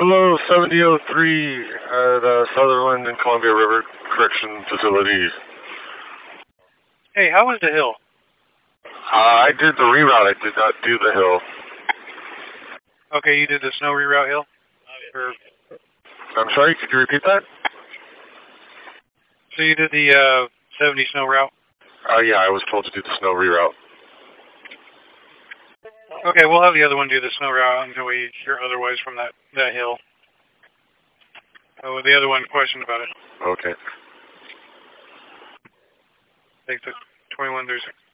Hello, 7003 at Sutherland and Columbia River Correction Facility. Hey, how was the hill? I did the reroute, I did not do the hill. Okay, you did the snow reroute hill? I'm sorry, could you repeat that? So you did the 70 snow route? Yeah, I was told to do the snow reroute. Okay, we'll have the other one do the snow route until we hear otherwise from that hill. Oh, the other one questioned about it. Okay. Take the 2136.